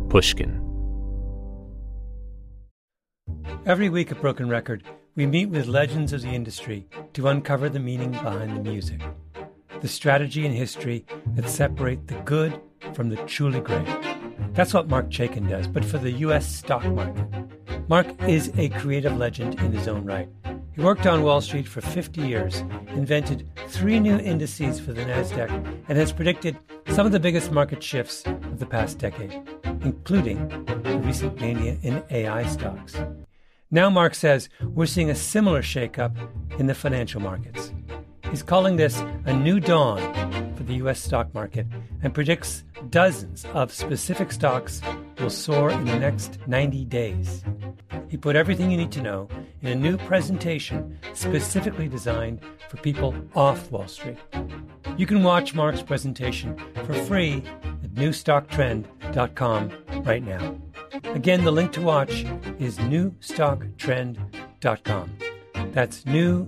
Pushkin. Every week at Broken Record, we meet with legends of the industry to uncover the meaning behind the music, the strategy and history that separate the good from the truly great. That's what Marc Chaikin does, but for the U.S. stock market. Marc is a creative legend in his own right. He worked on Wall Street for 50 years, invented 3 new indices for the NASDAQ, and has predicted some of the biggest market shifts of the past decade, including the recent mania in AI stocks. Now Marc says we're seeing a similar shakeup in the financial markets. He's calling this a new dawn for the U.S. stock market and predicts dozens of specific stocks will soar in the next 90 days. He put everything you need to know in a new presentation specifically designed for people off Wall Street. You can watch Marc's presentation for free at newstocktrend.com right now. Again, the link to watch is newstocktrend.com. That's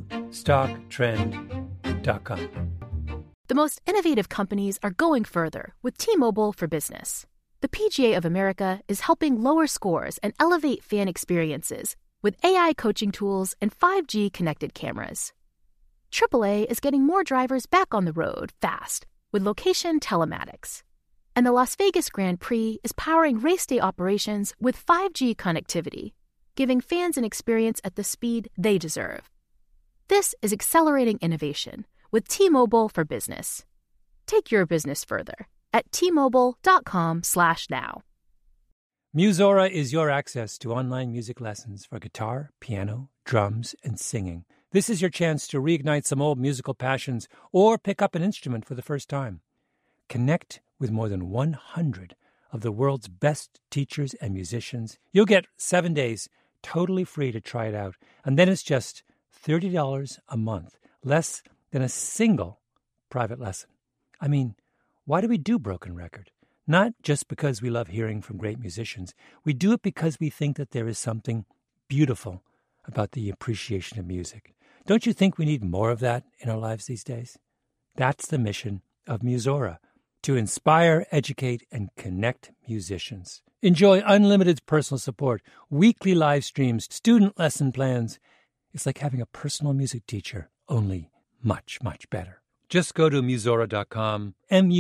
newstocktrend.com. The most innovative companies are going further with T-Mobile for Business. The PGA of America is helping lower scores and elevate fan experiences with AI coaching tools and 5G connected cameras. AAA is getting more drivers back on the road fast with location telematics. And the Las Vegas Grand Prix is powering race day operations with 5G connectivity, giving fans an experience at the speed they deserve. This is accelerating innovation with T-Mobile for Business. Take your business further at T-Mobile.com/now. Musora is your access to online music lessons for guitar, piano, drums, and singing. This is your chance to reignite some old musical passions or pick up an instrument for the first time. Connect with more than 100 of the world's best teachers and musicians. You'll get 7 days totally free to try it out, and then it's just $30 a month, less than a single private lesson. I mean, why do we do Broken Record? Not just because we love hearing from great musicians. We do it because we think that there is something beautiful about the appreciation of music. Don't you think we need more of that in our lives these days? That's the mission of Musora, to inspire, educate, and connect musicians. Enjoy unlimited personal support, weekly live streams, student lesson plans. It's like having a personal music teacher, only much, much better. Just go to Musora.com,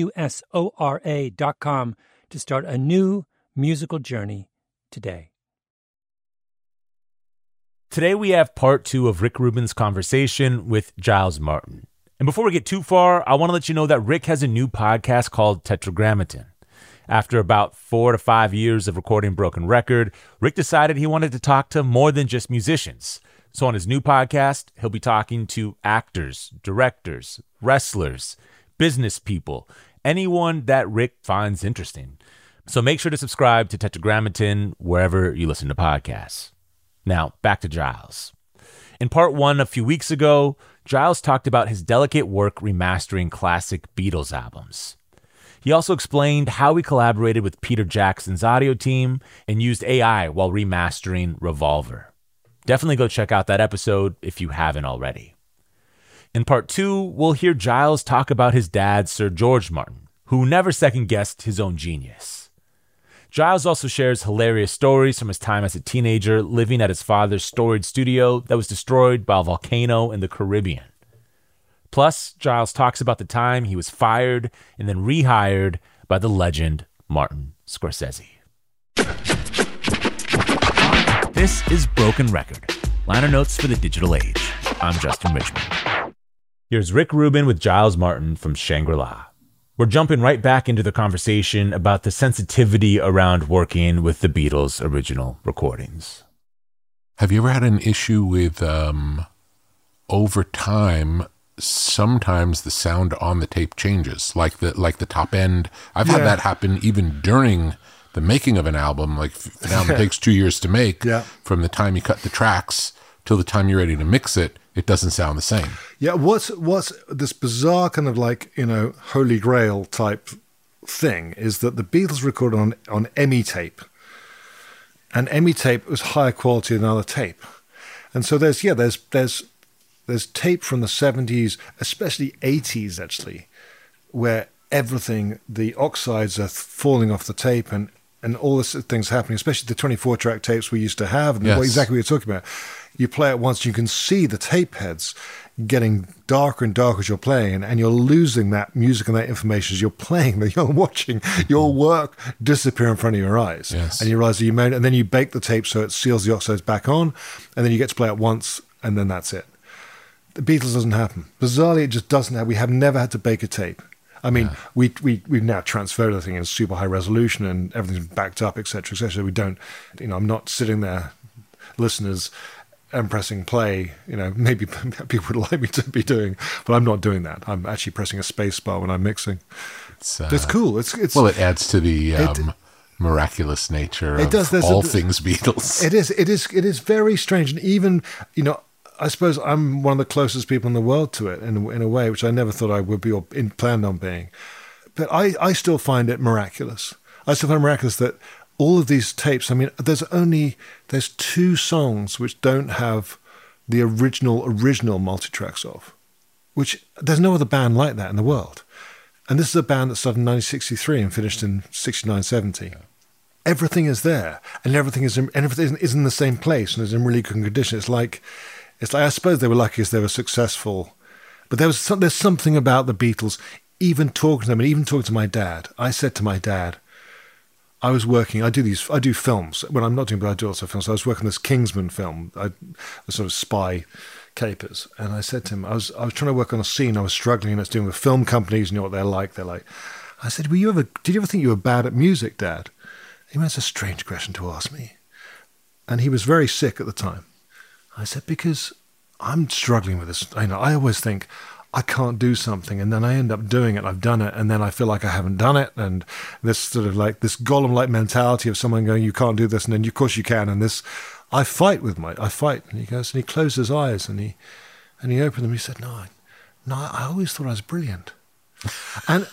Musora.com, to start a new musical journey today. Today we have part 2 of Rick Rubin's conversation with Giles Martin. And before we get too far, I want to let you know that Rick has a new podcast called Tetragrammaton. After about 4 to 5 years of recording Broken Record, Rick decided he wanted to talk to more than just musicians. So on his new podcast, he'll be talking to actors, directors, wrestlers, business people, anyone that Rick finds interesting. So make sure to subscribe to Tetragrammaton wherever you listen to podcasts. Now, back to Giles. In part 1 a few weeks ago, Giles talked about his delicate work remastering classic Beatles albums. He also explained how he collaborated with Peter Jackson's audio team and used AI while remastering Revolver. Definitely go check out that episode if you haven't already. In part 2, we'll hear Giles talk about his dad, Sir George Martin, who never second-guessed his own genius. Giles also shares hilarious stories from his time as a teenager living at his father's storage studio that was destroyed by a volcano in the Caribbean. Plus, Giles talks about the time he was fired and then rehired by the legend Martin Scorsese. This is Broken Record, liner notes for the digital age. I'm Justin Richmond. Here's Rick Rubin with Giles Martin from Shangri-La. We're jumping right back into the conversation about the sensitivity around working with the Beatles' original recordings. Have you ever had an issue with, over time, sometimes the sound on the tape changes, like the top end? I've had that happen even during the making of an album. Like an album takes 2 years to make. From the time you cut the tracks till the time you're ready to mix it, it doesn't sound the same. Yeah, what's this bizarre kind of like, Holy Grail type thing is that the Beatles recorded on EMI tape, and EMI tape was higher quality than other tape, and so there's tape from the 70s, especially 80s actually, where everything, the oxides are falling off the tape and and all this things happening, especially the 24-track tapes we used to have, and Yes. exactly what you're talking about. You play it once, you can see the tape heads getting darker and darker as you're playing, and you're losing that music and that information as you're playing. That you're watching your work disappear in front of your eyes, Yes. and you realize that you made it, and then you bake the tape so it seals the oxides back on, and then you get to play it once, and then that's it. The Beatles doesn't happen. Bizarrely, it just doesn't happen. We have never had to bake a tape. I mean, we've now transferred everything in super high resolution and everything's backed up, et cetera, et cetera. We don't, I'm not sitting there, listeners, and pressing play. Maybe people would like me to be doing, but I'm not doing that. I'm actually pressing a space bar when I'm mixing. It's cool. It's Well, it adds to the miraculous nature of all things Beatles. It is very strange, and even I suppose I'm one of the closest people in the world to it in a way, which I never thought I would be or planned on being. But I still find it miraculous. I still find it miraculous that all of these tapes, I mean, there's 2 songs which don't have the original multi-tracks of, which there's no other band like that in the world. And this is a band that started in 1963 and finished in 69, 70. Everything is there, and everything is in the same place and is in really good condition. It's like I suppose they were lucky as they were successful, but there's something about the Beatles. Even talking to them, and even talking to my dad, I said to my dad, I was working. I do films when I'm not doing, but I do also films. So I was working this Kingsman film, the sort of spy capers, and I said to him, I was trying to work on a scene. I was struggling, and it's doing with film companies. You know what they're like. I said, did you ever think you were bad at music, Dad? He went, that's a strange question to ask me. And he was very sick at the time. I said, because I'm struggling with this. I always think I can't do something, and then I end up doing it. I've done it, and then I feel like I haven't done it. And this sort of like this Gollum-like mentality of someone going, you can't do this, and then of course you can. And this, I fight. And he goes, and he closed his eyes, and he opened them. He said, no, I always thought I was brilliant. And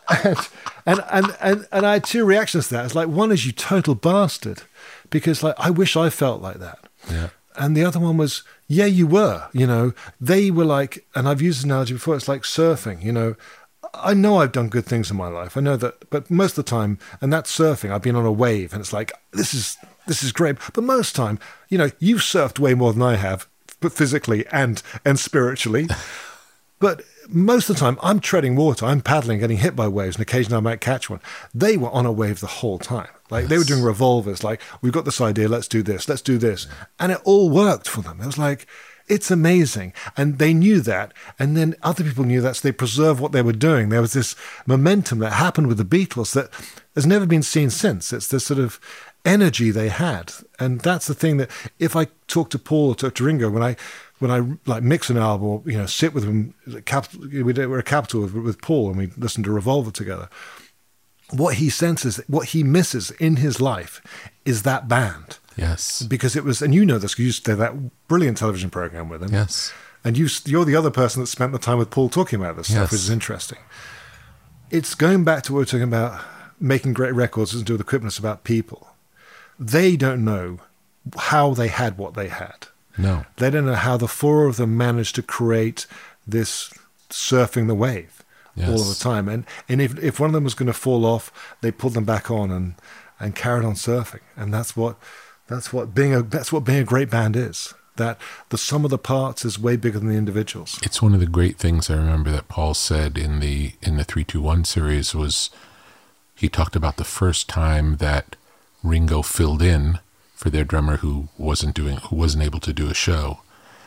I had 2 reactions to that. It's like, one is, you total bastard, because like I wish I felt like that. Yeah. And the other one was, yeah, you were. They were like, and I've used this analogy before. It's like surfing. I know I've done good things in my life. I know that, but most of the time, and that's surfing. I've been on a wave, and it's like this is great. But most of the time, you've surfed way more than I have, but physically and spiritually. But most of the time, I'm treading water, I'm paddling, getting hit by waves, and occasionally I might catch one. They were on a wave the whole time. Like, they were doing revolvers, like, we've got this idea, let's do this. And it all worked for them. It was like, it's amazing. And they knew that, and then other people knew that, so they preserved what they were doing. There was this momentum that happened with the Beatles that has never been seen since. It's this sort of energy they had. And that's the thing that, if I talk to Paul or talk to Ringo, when I like mix an album or sit with them, we're at Capitol with Paul, and we listen to Revolver together. What he senses, what he misses in his life, is that band. Yes, because it was, and you know this because you used to do that brilliant television program with him. Yes, and you're the other person that spent the time with Paul talking about this stuff, which is interesting. It's going back to what we're talking about, making great records doesn't do with equipment. It's about people. They don't know how they had what they had. No. They don't know how the 4 of them managed to create this surfing the wave all of the time. And if one of them was going to fall off, they pulled them back on and carried on surfing. And that's what being a great band is. That the sum of the parts is way bigger than the individuals. It's one of the great things I remember that Paul said in the 3-2-1 series was, he talked about the first time that Ringo filled in for their drummer who wasn't able to do a show,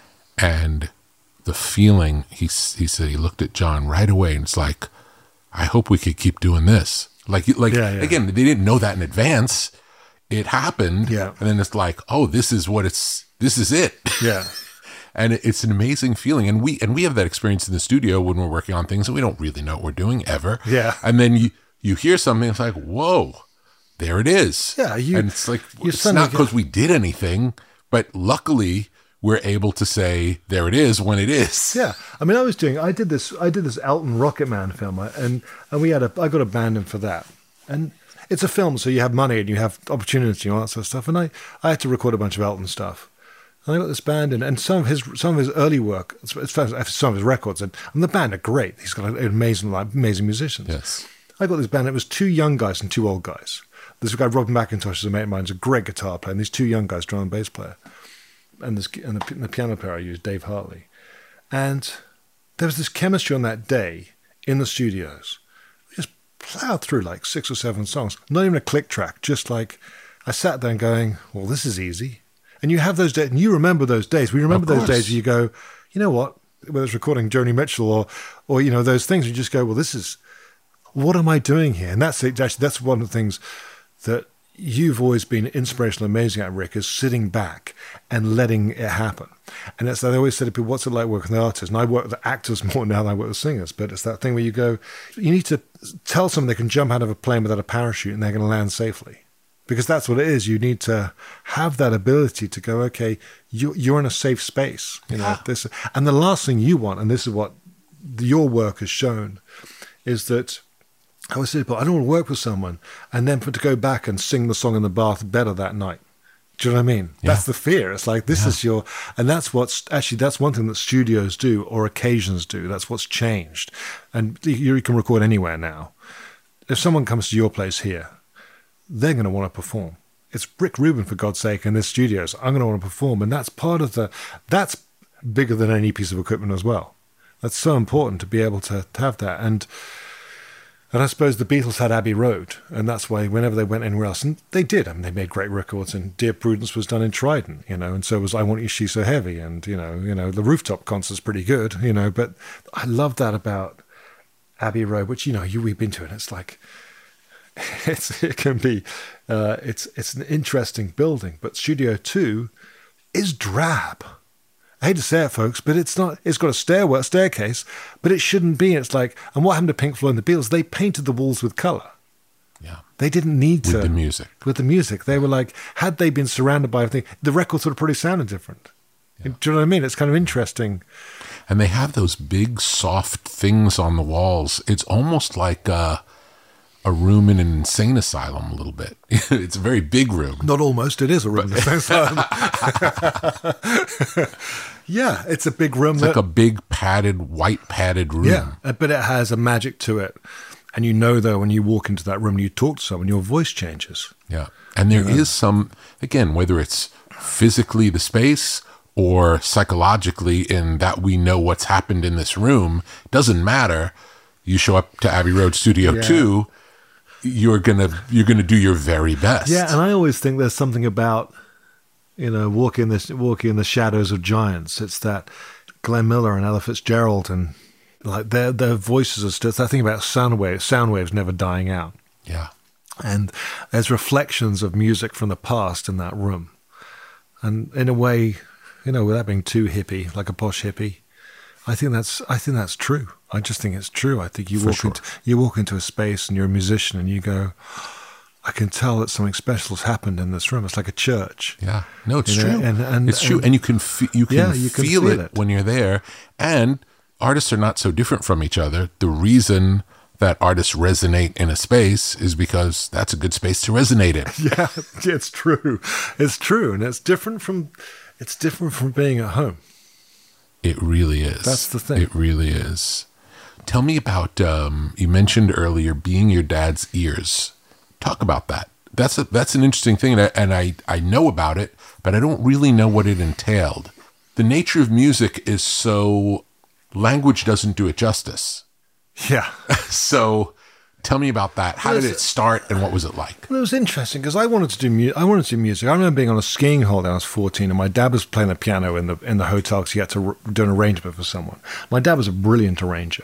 and the feeling he said he looked at John right away, and it's like, I hope we could keep doing this. Again, they didn't know that in advance. It happened, and then it's like, oh, this is it. Yeah. And it's an amazing feeling, and we have that experience in the studio when we're working on things that we don't really know what we're doing ever. Yeah. And then you hear something, it's like, whoa. There it is. Yeah, and it's like, it's not because we did anything, but luckily we're able to say there it is when it is. Yeah, I mean, I did this Elton Rocketman film, and I got a band in for that, and it's a film, so you have money and you have opportunity and all that sort of stuff, and I had to record a bunch of Elton stuff, and I got this band in, and some of his early work, some of his records, and the band are great. He's got amazing musicians. Yes, I got this band. It was 2 young guys and 2 old guys. There's a guy, Robin McIntosh, is a mate of mine, he's a great guitar player, and these two young guys, drum and bass player. And the piano player I used, Dave Hartley. And there was this chemistry on that day in the studios. We just plowed through like 6 or 7 songs, not even a click track, just like I sat there and going, well, this is easy. And you have those days, and you remember those days. We remember those days where you go, you know what, whether it's recording Joni Mitchell or you know, those things, you just go, well, this is, what am I doing here? And that's one of the things that you've always been inspirational, amazing at, Rick, is sitting back and letting it happen. And that's, I always say to people, what's it like working with artists? And I work with actors more now than I work with singers, but it's that thing where you go, you need to tell someone they can jump out of a plane without a parachute and they're going to land safely. Because that's what it is. You need to have that ability to go, okay, you're in a safe space. You know, this, and the last thing you want, and this is what your work has shown, is that I always say, I don't want to work with someone and then to go back and sing the song in the bath better that night. Do you know what I mean? Yeah. That's the fear. It's like, this is your, and that's that's one thing that studios do or occasions do. That's what's changed. And you can record anywhere now. If someone comes to your place here, they're going to want to perform. It's Rick Rubin, for God's sake, in this studios. I'm going to want to perform. And that's part of that's bigger than any piece of equipment as well. That's so important to be able to have that. And I suppose the Beatles had Abbey Road, and that's why whenever they went anywhere else, and they did. I mean, they made great records, and Dear Prudence was done in Trident, you know, and so was I Want You, She's So Heavy, and you know, the Rooftop Concert's pretty good, you know. But I love that about Abbey Road, which we've been to, and it's like it can be it's an interesting building, but Studio 2 is drab. I hate to say it, folks, but it's not. It's got a staircase, but it shouldn't be. It's like, and what happened to Pink Floyd and the Beatles? They painted the walls with color. Yeah, they didn't need to. With the music. With the music, they were like, had they been surrounded by everything, the records would have probably sounded different. Yeah. Do you know what I mean? It's kind of interesting. And they have those big, soft things on the walls. It's almost like a room in an insane asylum a little bit. It's a very big room. Not almost. It is a room in an insane asylum. Yeah, it's a big room. It's like a big white padded room. Yeah, but it has a magic to it. And you know, though, when you walk into that room and you talk to someone, your voice changes. Yeah. And there is some, again, whether it's physically the space or psychologically in that we know what's happened in this room, doesn't matter. You show up to Abbey Road Studio 2, you're gonna do your very best. Yeah, and I always think there's something about, walking in the shadows of giants. It's that Glenn Miller and Ella Fitzgerald, and like their voices are still. I think about sound waves never dying out. Yeah, and there's reflections of music from the past in that room, and in a way, without being too hippie, like a posh hippie, I think that's true. I just think it's true. I think you walk into a space and you're a musician and you go, I can tell that something special has happened in this room. It's like a church. Yeah, no, it's true. And it's true, and you can feel it when you're there. And artists are not so different from each other. The reason that artists resonate in a space is because that's a good space to resonate in. Yeah, it's true. It's true, and it's different from being at home. It really is. That's the thing. It really is. Tell me about, you mentioned earlier being your dad's ears. Talk about that. That's an interesting thing, and I know about it, but I don't really know what it entailed. The nature of music is so, language doesn't do it justice. Yeah. So tell me about that. How did it start, and what was it like? Well, it was interesting because I wanted to do music. I remember being on a skiing holiday when I was 14, and my dad was playing the piano in the hotel because he had to do an arrangement for someone. My dad was a brilliant arranger.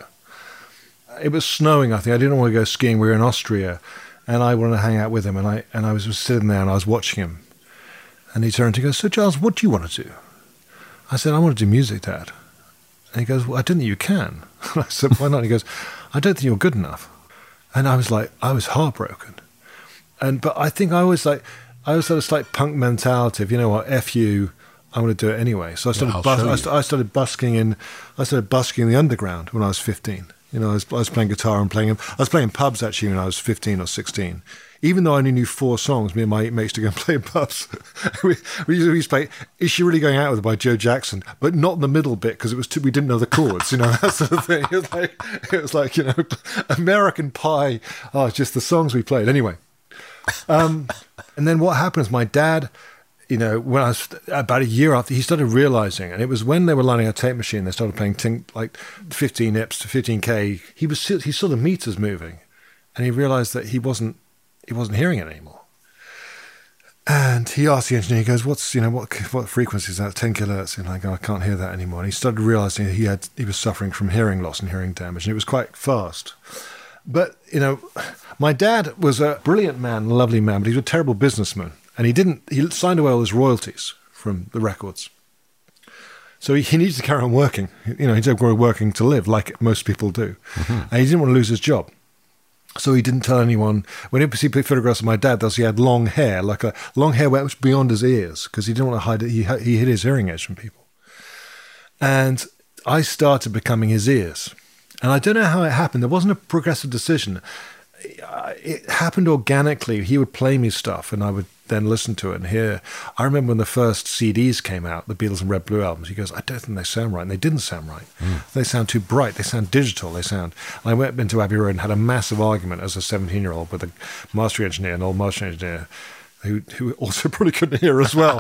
It was snowing, I think. I didn't want to go skiing. We were in Austria, and I wanted to hang out with him. And I was just sitting there, and I was watching him. And he turned to go, "So, Giles, what do you want to do?" I said, "I want to do music, Dad." And he goes, "Well, I don't think you can." And I said, "Why not?" And he goes, "I don't think you're good enough." And I was like, I was heartbroken. But I think I always had a slight punk mentality of, you know what, F you, I'm going to do it anyway. So I started busking in the underground when I was 15. I was playing guitar and I was playing pubs actually when I was 15 or 16. Even though I only knew 4 songs, me and my mates to go and play in pubs. we used to play "Is She Really Going Out With Her" by Joe Jackson, but not in the middle bit because we didn't know the chords, that sort of thing. It was like American Pie. Oh, it's just the songs we played. Anyway, And then what happens? My dad, when I was about a year after, he started realizing, and it was when they were lining a tape machine, they started playing like 15 IPS to 15K. He saw the meters moving, and he realized that he wasn't hearing it anymore. And he asked the engineer, he goes, what frequency is that? 10 kilohertz. And I go, I can't hear that anymore. And he started realizing he was suffering from hearing loss and hearing damage, and it was quite fast. But, my dad was a brilliant man, a lovely man, but he was a terrible businessman. And he signed away all his royalties from the records. So he needed to carry on working. He did working to live, like most people do. Mm-hmm. And he didn't want to lose his job. So he didn't tell anyone. When he see photographs of my dad, he had long hair, like a long hair went much beyond his ears, because he didn't want to hide it. He hid his hearing aids from people. And I started becoming his ears. And I don't know how it happened. There wasn't a progressive decision. It happened organically. He would play me stuff, and I would then listen to it and hear. I remember when the first CDs came out, the Beatles and Red Blue albums, he goes, I don't think they sound right. And they didn't sound right. They sound too bright. They sound digital. And I went into Abbey Road and had a massive argument as a 17-year-old with a mastering engineer, an old mastering engineer, who also probably couldn't hear as well.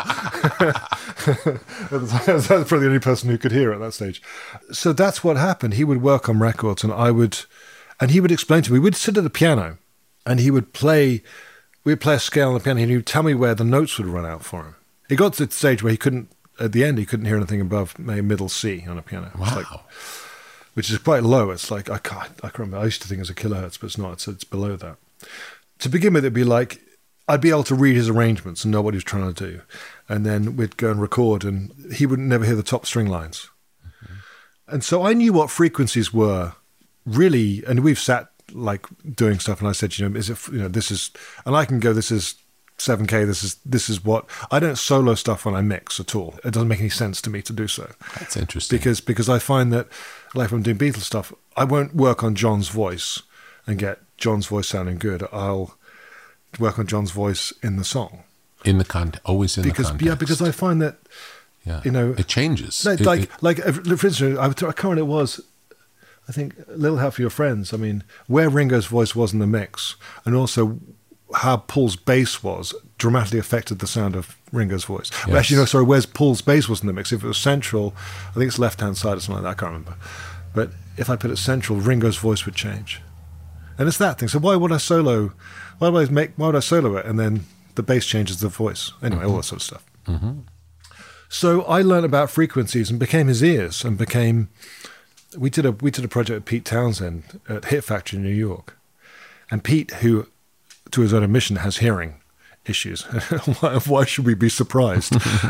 That's probably the only person who could hear at that stage. So that's what happened. He would work on records, and he would explain to me. We'd sit at the piano, and we'd play a scale on the piano, and he would tell me where the notes would run out for him. It got to the stage where at the end, he couldn't hear anything above maybe middle C on a piano. Wow. Which is quite low. It's like, I can't remember. I used to think it was a kilohertz, but it's not. It's below that. To begin with, it'd be like, I'd be able to read his arrangements and know what he was trying to do. And then we'd go and record, and he would never hear the top string lines. Mm-hmm. And so I knew what frequencies were really, and we've sat like doing stuff, and I said, this is, and I can go, this is 7K, this is what, I don't solo stuff when I mix at all. It doesn't make any sense to me to do so. That's interesting. Because I find that, like when I'm doing Beatles stuff, I won't work on John's voice and get John's voice sounding good. I'll work on John's voice in the song. In the context, always in the context. Yeah, because I find that, it changes. For instance, I can't remember it was, I think, Little Help for Your Friends. I mean, where Ringo's voice was in the mix, and also how Paul's bass was, dramatically affected the sound of Ringo's voice. Yes. Well, actually, where's Paul's bass was in the mix. If it was central, I think it's left-hand side or something like that, I can't remember. But if I put it central, Ringo's voice would change. And it's that thing. So why would I solo it, and then the bass changes the voice? Anyway, all that sort of stuff. Mm-hmm. So I learned about frequencies and became his ears, and we did a project with Pete Townsend at Hit Factory in New York. And Pete, who, to his own admission, has hearing issues. Why should we be surprised?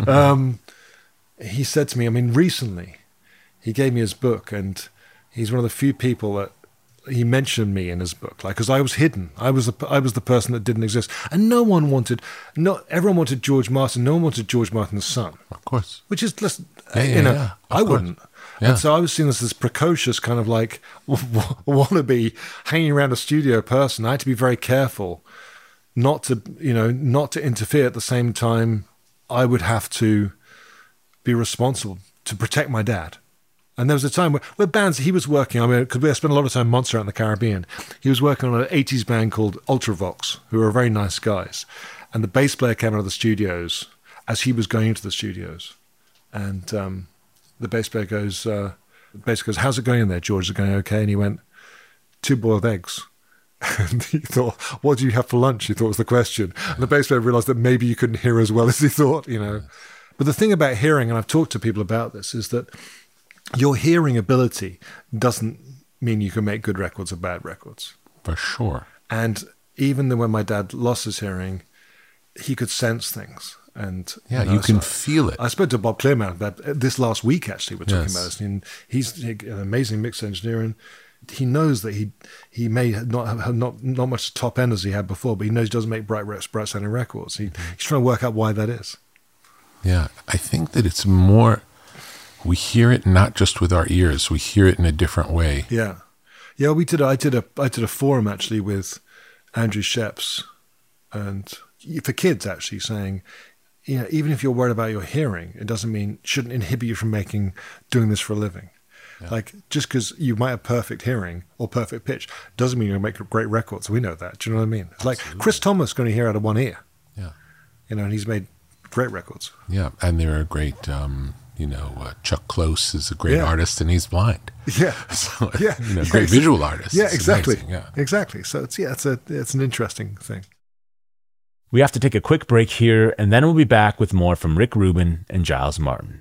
He said to me, recently, he gave me his book, and he's one of the few people that he mentioned me in his book, because I was hidden. I was the person that didn't exist, and everyone wanted George Martin. No one wanted George Martin's son, of course. Which is just, I wouldn't. Yeah. And so I was seen as this precocious kind of like wannabe hanging around a studio person. I had to be very careful not to interfere. At the same time, I would have to be responsible to protect my dad. And there was a time where bands he was working, because we spent a lot of time Monster out in the Caribbean. He was working on an 80s band called Ultravox, who were very nice guys. And the bass player came out of the studios as he was going into the studios. And the bass player goes, how's it going in there, George? Is it going okay? And he went, 2 boiled eggs. And he thought, what do you have for lunch? He thought was the question. And the bass player realized that maybe you couldn't hear as well as he thought, But the thing about hearing, and I've talked to people about this, is that your hearing ability doesn't mean you can make good records or bad records. For sure. And even when my dad lost his hearing, he could sense things. And you can feel it. I spoke to Bob Clearmountain about this last week, actually. We're talking about this. And he's an amazing mix engineer, and he knows that he may not have not much top end as he had before, but he knows he doesn't make bright sounding records. He's trying to work out why that is. Yeah, I think that it's more... We hear it not just with our ears; we hear it in a different way. Yeah. I did a forum actually with Andrew Sheps, and for kids actually saying, even if you're worried about your hearing, it shouldn't inhibit you from doing this for a living. Yeah. Like, just because you might have perfect hearing or perfect pitch doesn't mean you'll make great records. We know that. Do you know what I mean? It's like Chris Thomas going to hear out of one ear. Yeah. And he's made great records. Yeah, and they're a great, Chuck Close is a great artist, and he's blind. Yeah. So, Yeah. Great visual artist. Yeah, It's exactly. amazing, yeah. Exactly. So it's an interesting thing. We have to take a quick break here, and then we'll be back with more from Rick Rubin and Giles Martin.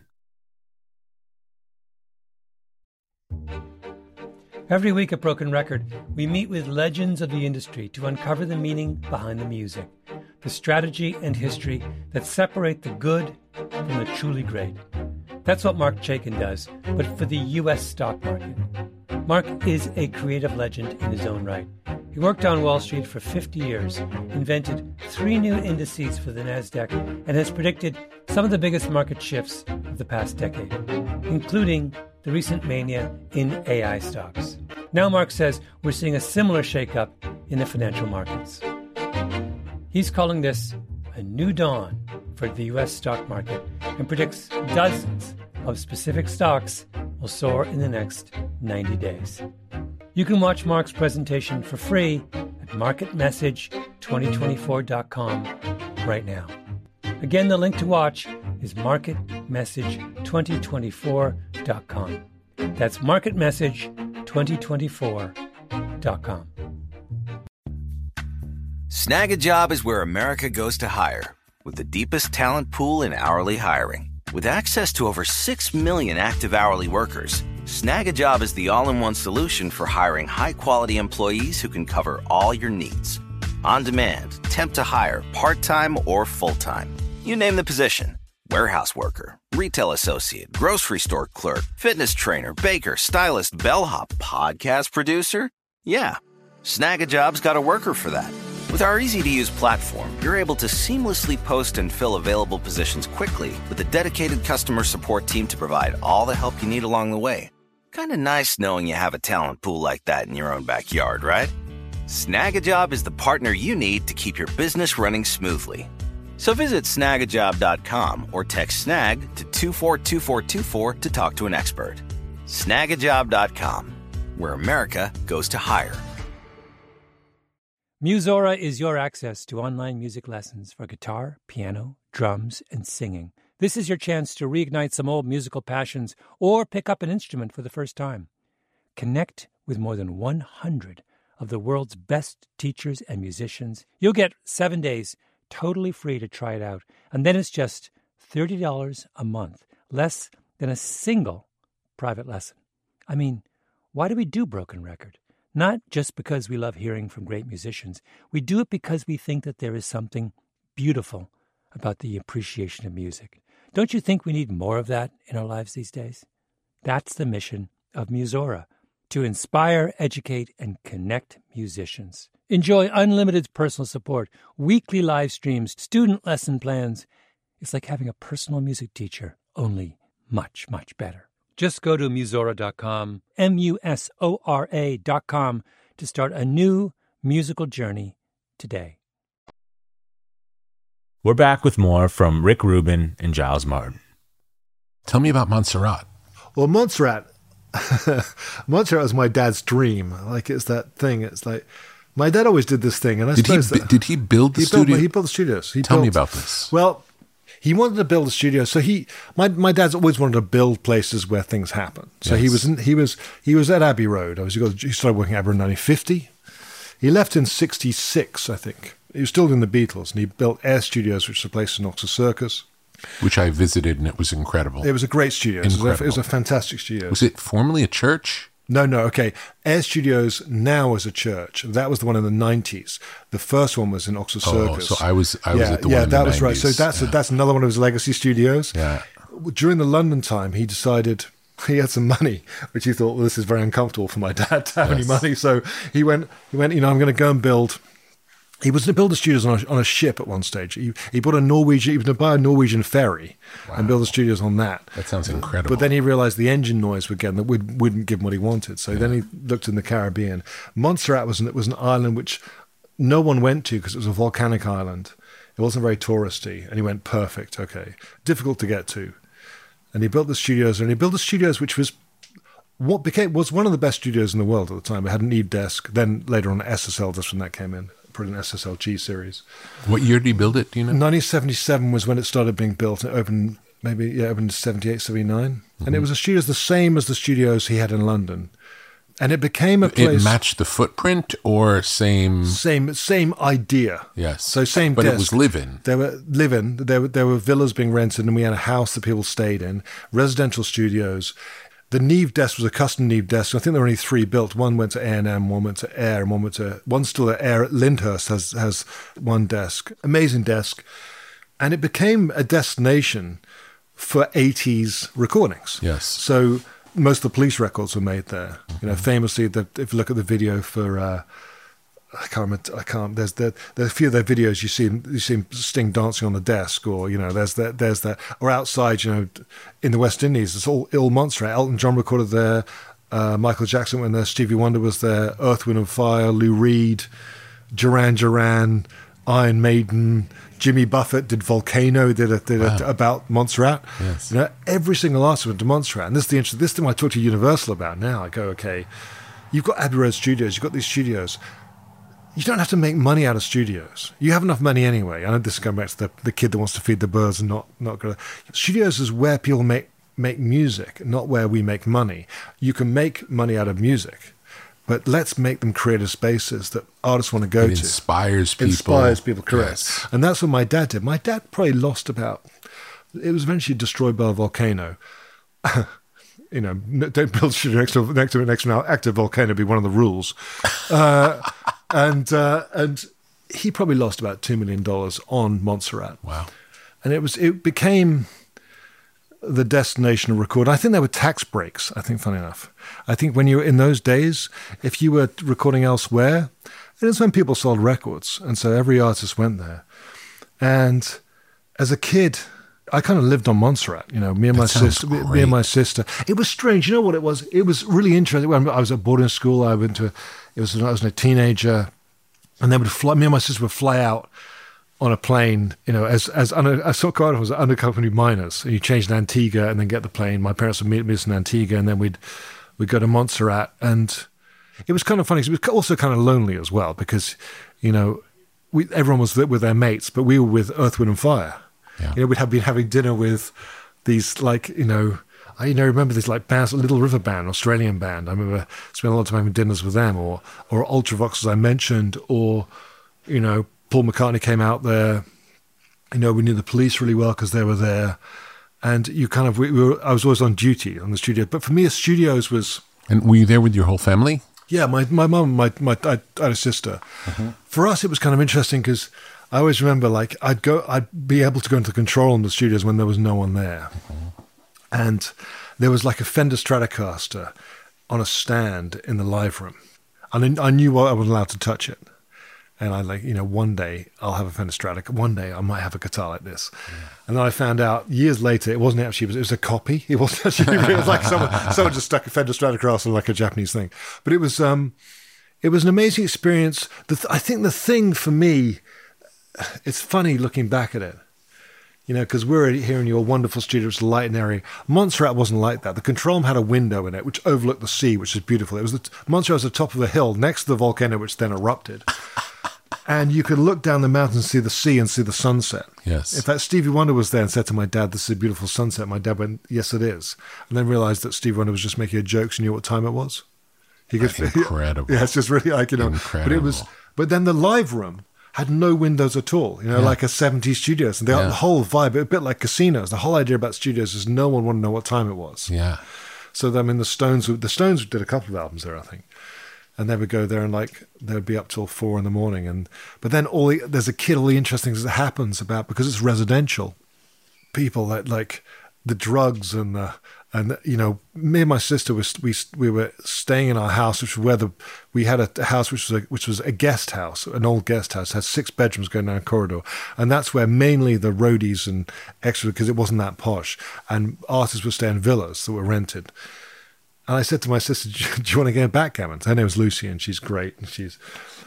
Every week at Broken Record, we meet with legends of the industry to uncover the meaning behind the music, the strategy and history that separate the good from the truly great. That's what Marc Chaikin does, but for the U.S. stock market. Marc is a creative legend in his own right. He worked on Wall Street for 50 years, invented 3 new indices for the NASDAQ, and has predicted some of the biggest market shifts of the past decade, including the recent mania in AI stocks. Now Marc says we're seeing a similar shakeup in the financial markets. He's calling this a new dawn for the U.S. stock market and predicts dozens of specific stocks will soar in the next 90 days. You can watch Marc's presentation for free at marketmessage2024.com right now. Again, the link to watch is marketmessage2024.com. That's marketmessage2024.com. Snag a Job is where America goes to hire, with the deepest talent pool in hourly hiring. With access to over 6 million active hourly workers, Snag a Job is the all-in-one solution for hiring high-quality employees who can cover all your needs. On demand, temp to hire, part-time or full-time. You name the position. Warehouse worker, retail associate, grocery store clerk, fitness trainer, baker, stylist, bellhop, podcast producer. Yeah, Snag a Job's got a worker for that. With our easy-to-use platform, you're able to seamlessly post and fill available positions quickly with a dedicated customer support team to provide all the help you need along the way. Kind of nice knowing you have a talent pool like that in your own backyard, right? Snag a Job is the partner you need to keep your business running smoothly. So visit snagajob.com or text snag to 242424 to talk to an expert. Snagajob.com, where America goes to hire. Musora is your access to online music lessons for guitar, piano, drums, and singing. This is your chance to reignite some old musical passions or pick up an instrument for the first time. Connect with more than 100 of the world's best teachers and musicians. You'll get 7 days totally free to try it out, and then it's just $30 a month, less than a single private lesson. I mean, why do we do Broken Record? Not just because we love hearing from great musicians. We do it because we think that there is something beautiful about the appreciation of music. Don't you think we need more of that in our lives these days? That's the mission of Musora, to inspire, educate, and connect musicians. Enjoy unlimited personal support, weekly live streams, student lesson plans. It's like having a personal music teacher, only much, much better. Just go to Musora.com, Musora.com, to start a new musical journey today. We're back with more from Rick Rubin and Giles Martin. Tell me about Montserrat. Well, Montserrat was my dad's dream. Like, it's that thing. It's like, my dad always did this thing. And I suppose did he build the studio? He built the studios. Tell me about this. Well, he wanted to build a studio. So my dad's always wanted to build places where things happen. So Yes. he was at Abbey Road. He started working at Abbey Road in 1950. He left in 1966, I think. He was still in the Beatles, and he built Air Studios, which is a place in Oxford Circus. Which I visited, and it was incredible. It was a great studio. It Incredible. was a fantastic studio. Was it formerly a church? No, okay. Air Studios now is a church. That was the one in the 90s. The first one was in Oxford Circus. So I was at the one in the 90s. That was right. So that's another one of his legacy studios. Yeah. During the London time, he decided he had some money, which he thought, well, this is very uncomfortable for my dad to have any money. So he went, I'm going to go and build. He was going to build the studios on a ship at one stage. He bought a Norwegian, he was going to buy a Norwegian ferry and build the studios on that. That sounds incredible. But then he realized the engine noise wouldn't give him what he wanted. So then he looked in the Caribbean. Montserrat was an island which no one went to because it was a volcanic island. It wasn't very touristy. And he went, perfect, okay. Difficult to get to. And he built the studios, which was what was one of the best studios in the world at the time. It had an Eve desk, then later on SSL desk when that came in, brilliant SSL-G series. What year did he build it, do you know? 1977 was when it started being built. It opened in 78, 79. And it was a studio the same as the studios he had in London. And it became a place... It matched the footprint or same... Same idea. Yes. So same but desk. It was live-in. There were villas being rented, and we had a house that people stayed in, residential studios. The Neve desk was a custom Neve desk. I think there were only 3 built. One went to A&M, one went to Air, and one's still at Air at Lyndhurst has one desk. Amazing desk. And it became a destination for 80s recordings. Yes. So... most of the Police records were made there. You know, famously, if you look at the video for, I can't remember. There's a few of their videos. You see Sting dancing on the desk, or you know, there's that, or outside. You know, in the West Indies, it's all Il Montserrat. Elton John recorded there. Michael Jackson went there. Stevie Wonder was there. Earth, Wind and Fire. Lou Reed, Duran Duran, Iron Maiden. Jimmy Buffett did Volcano, did about Montserrat. Yes. You know, every single artist went to Montserrat. And this is the thing I talk to Universal about now. I go, okay, you've got Abbey Road Studios, you've got these studios. You don't have to make money out of studios. You have enough money anyway. I know this is going back to the kid that wants to feed the birds and not go. Studios is where people make music, not where we make money. You can make money out of music. But let's make them creative spaces that artists want to go to. Inspires people, correct. Yes. And that's what my dad did. My dad probably lost it was eventually destroyed by a volcano. You know, don't build a studio next to an active volcano, be one of the rules. And he probably lost about $2 million on Montserrat. Wow. And it became the destination of record. I think there were tax breaks, funny enough. I think when you were in those days, if you were recording elsewhere, it is when people sold records. And so every artist went there. And as a kid, I kind of lived on Montserrat, you know, me and my sister. It was strange. You know what it was? It was really interesting. When I was at boarding school, I was a teenager, and me and my sister would fly out on a plane, you know, as Cardiff was undercover miners, and you change in Antigua and then get the plane. My parents would meet us in Antigua, and then we'd go to Montserrat, and it was kind of funny. It was also kind of lonely as well because, you know, everyone was with their mates, but we were with Earth, Wind and Fire. Yeah. You know, we'd have been having dinner with these like, you know, I remember these like bands, Little River Band, Australian band. I remember spending a lot of time having dinners with them, or Ultravox, as I mentioned, or, you know, Paul McCartney came out there. You know, we knew the Police really well because they were there. And you kind of, I was always on duty on the studio. But for me, studios was... And were you there with your whole family? Yeah, my mum, I had a sister. Mm-hmm. For us, it was kind of interesting because I always remember, like, I'd be able to go into the control room of the studios when there was no one there. Mm-hmm. And there was like a Fender Stratocaster on a stand in the live room. And I knew I wasn't allowed to touch it. And I like, you know, one day I'll have a Fender Stratocaster. One day I might have a guitar like this. Yeah. And then I found out years later it wasn't actually, it was a copy. It wasn't actually, it was like someone just stuck a Fender Stratocaster like a Japanese thing. But it was an amazing experience. I think the thing for me, it's funny looking back at it, you know, because we're here in your wonderful studio, which is light and airy. Montserrat wasn't like that. The control room had a window in it, which overlooked the sea, which is beautiful. Montserrat was the top of a hill next to the volcano, which then erupted. And you could look down the mountain and see the sea and see the sunset. Yes. In fact, Stevie Wonder was there and said to my dad, "This is a beautiful sunset." My dad went, "Yes, it is." And then realized that Stevie Wonder was just making a joke. So he knew what time it was. Incredible. Yeah, it's just really like, you know. Incredible. But then the live room had no windows at all, you know, like a 70s studios. And the whole vibe, a bit like casinos. The whole idea about studios is no one wanted to know what time it was. Yeah. So, I mean, the Stones did a couple of albums there, I think. And they would go there and like they'd be up till 4 a.m. But then there's all the interesting things that happens about, because it's residential, people that like the drugs and you know, me and my sister we were staying in our house, which was we had a house which was a guest house, an old guest house, had 6 bedrooms going down a corridor, and that's where mainly the roadies and extras, because it wasn't that posh, and artists would stay in villas that were rented. And I said to my sister, "Do you want to get backgammon?" Her name was Lucy, and she's great. And she's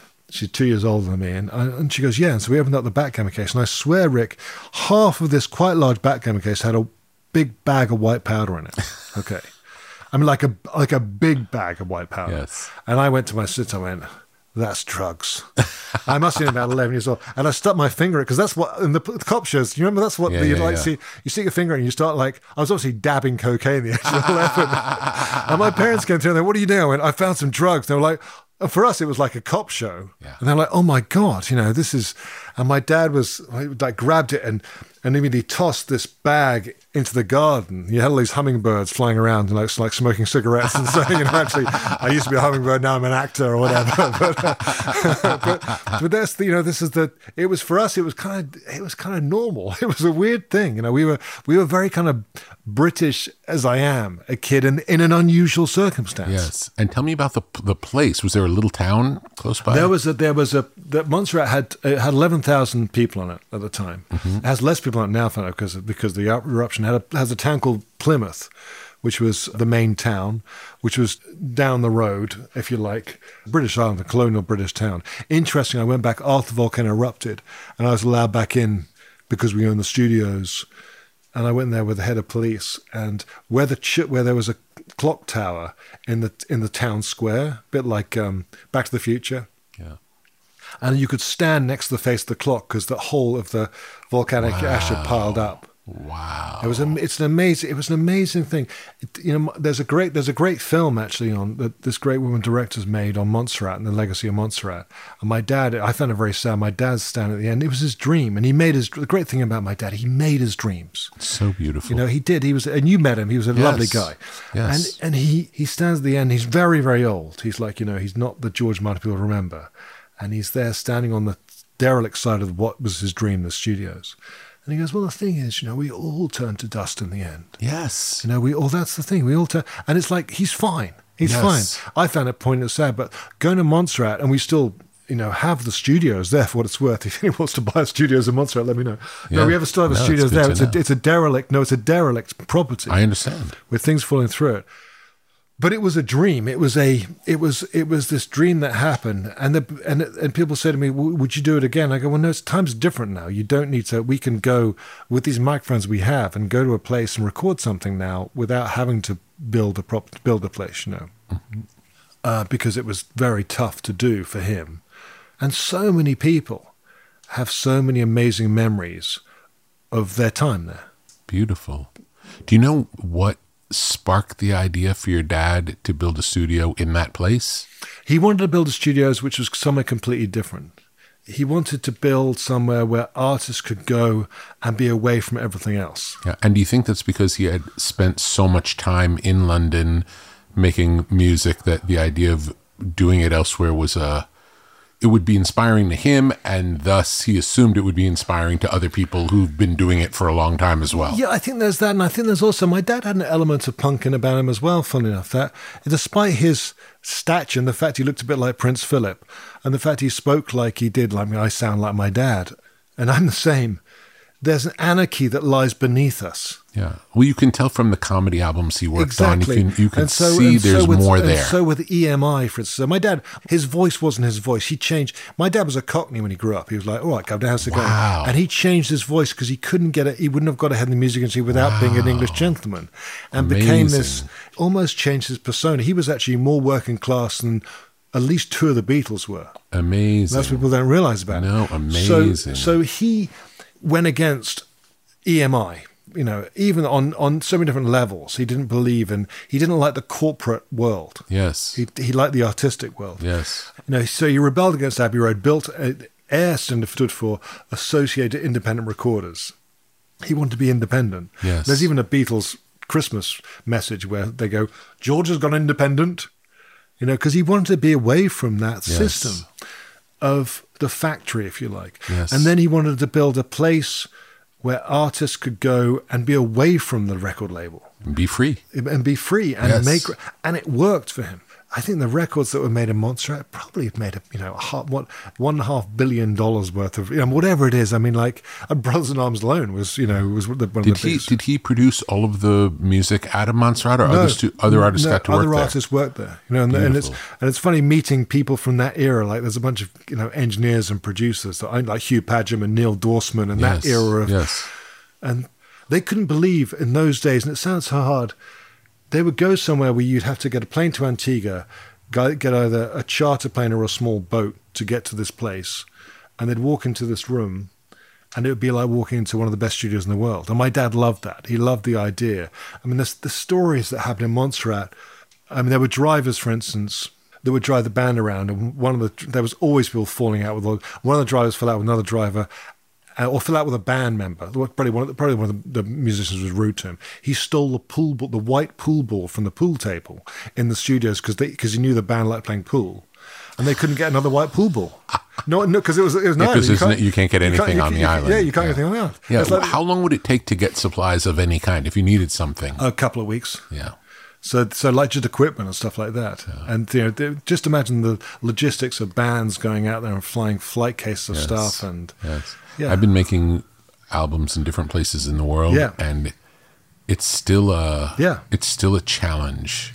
2 years older than me. And she goes, "Yeah." And so we opened up the backgammon case. And I swear, Rick, half of this quite large backgammon case had a big bag of white powder in it. Okay. I mean, like a big bag of white powder. Yes. And I went to my sister. I went, that's drugs. I must have been about 11 years old. And I stuck my finger in, because that's what, in the cop shows, you remember that's what see, you stick your finger in and you start like, I was obviously dabbing cocaine at the age of 11. And my parents came through and they went, what are you doing? I went, I found some drugs. They were like, for us, it was like a cop show. Yeah. And they're like, oh my God, this is, and my dad was like, grabbed it and immediately tossed this bag into the garden. You had all these hummingbirds flying around and like smoking cigarettes and saying, actually, I used to be a hummingbird, now I'm an actor or whatever. but that's this is it was for us, it was kind of normal. It was a weird thing. We were very kind of British, as I am, a kid in an unusual circumstance. Yes. And tell me about the place. Was there a little town close by? That Montserrat had 11,000 people on it at the time. Mm-hmm. It has less people on it now, because the eruption has a town called Plymouth, which was the main town, which was down the road, if you like, British Island, a colonial British town. Interesting, I went back after the volcano erupted, and I was allowed back in because we owned the studios. And I went there with the head of police, and where there was a clock tower in the town square, a bit like Back to the Future. Yeah. And you could stand next to the face of the clock because the whole of the volcanic ash had piled up. Wow! It was an amazing thing. There's a great film actually on that this great woman director's made on Montserrat and the legacy of Montserrat. And my dad, I found it very sad. My dad's stand at the end. It was his dream, and the great thing about my dad, he made his dreams. So beautiful. He did. He was, and you met him. He was a lovely guy. Yes. And he stands at the end. He's very, very old. He's like, he's not the George Martin people remember, and he's there standing on the derelict side of what was his dream, the studios. And he goes, well, the thing is, we all turn to dust in the end. Yes. That's the thing. We all turn, and it's like, he's fine. He's fine. I found it poignant sad, but going to Montserrat, and we still, have the studios there for what it's worth. If anyone wants to buy studios in Montserrat, let me know. Yeah. No, we still have studios there. It's a derelict property. I understand. With things falling through it. But it was a dream. It was this dream that happened, and people say to me, "Would you do it again?" I go, "Well, no. Time's different now. You don't need to. We can go with these microphones we have and go to a place and record something now without having to build a place, Mm-hmm. Because it was very tough to do for him, and so many people have so many amazing memories of their time there. Beautiful. Do you know what sparked the idea for your dad to build a studio in that place? He wanted to build a studios which was somewhere completely different. He wanted to build somewhere where artists could go and be away from everything else. Yeah. And do you think that's because he had spent so much time in London making music that the idea of doing it elsewhere was it would be inspiring to him, and thus he assumed it would be inspiring to other people who've been doing it for a long time as well? Yeah, I think there's that, and I think there's also, my dad had an element of punking about him as well, funny enough, that despite his stature and the fact he looked a bit like Prince Philip, and the fact he spoke like he did, I sound like my dad, and I'm the same, there's an anarchy that lies beneath us. Yeah. Well, you can tell from the comedy albums he worked on. You can so see there's more there. And so with EMI, for instance. So my dad, his voice wasn't his voice. He changed. My dad was a Cockney when he grew up. He was like, all right, go down to go. Wow. And he changed his voice because he couldn't get it. He wouldn't have got ahead in the music industry without being an English gentleman. And became this, almost changed his persona. He was actually more working class than at least two of the Beatles were. Amazing. That's what people don't realize about it. No, amazing. So he went against EMI, even on so many different levels. He didn't believe in, he didn't like the corporate world. Yes. He liked the artistic world. Yes. So he rebelled against Abbey Road, built, AIR stood for Associated Independent Recorders. He wanted to be independent. Yes. There's even a Beatles Christmas message where they go, George has gone independent, because he wanted to be away from that system of the factory, if you like. Yes. And then he wanted to build a place where artists could go and be away from the record label. Be free. And be free and and it worked for him. I think the records that were made in Montserrat probably have made $1.5 billion worth of, whatever it is. Brothers in Arms alone was one of the biggest. Did he produce all of the music out of Montserrat, or other artists got to work there? Other artists worked there, and it's funny meeting people from that era. Like there's a bunch of engineers and producers that like Hugh Padgham and Neil Dorsman and that era of, and they couldn't believe in those days. And it sounds so hard. they would go somewhere where you'd have to get a plane to Antigua, get either a charter plane or a small boat to get to this place, and they'd walk into this room, and it would be like walking into one of the best studios in the world. And my dad loved that. He loved the idea. I mean, the stories that happened in Montserrat. I mean, there were drivers, for instance, that would drive the band around, and there was always people falling out with one of the drivers fell out with another driver, or fell out with a band member. Probably one of the musicians was rude to him. He stole the white pool ball from the pool table in the studios because he knew the band liked playing pool, and they couldn't get another white pool ball. No, because it was an island. You can't get anything on the island. Yeah, you can't get anything on the island. Yeah. Like, how long would it take to get supplies of any kind if you needed something? A couple of weeks. Yeah. So like just equipment and stuff like that. Yeah. And just imagine the logistics of bands going out there and flying flight cases of stuff. And yeah. I've been making albums in different places in the world, and it's still a challenge.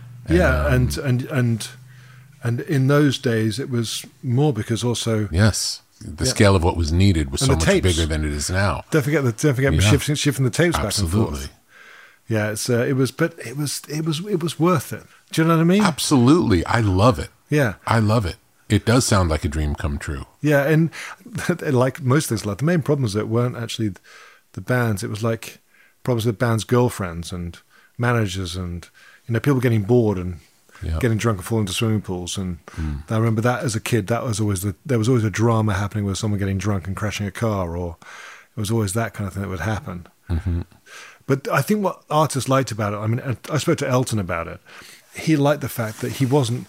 And in those days it was more because also the scale of what was needed was so much bigger than it is now. Don't forget shifting the tapes back and forth. Absolutely. Yeah, it was worth it. Do you know what I mean? Absolutely. I love it. Yeah. I love it. It does sound like a dream come true. Yeah, and like most things, like the main problems that weren't actually the bands. It was like problems with bands' girlfriends and managers, and people getting bored and getting drunk and falling into swimming pools. And I remember that as a kid. There was always a drama happening with someone getting drunk and crashing a car, or it was always that kind of thing that would happen. Mm-hmm. But I think what artists liked about it, I mean, I spoke to Elton about it. He liked the fact that he wasn't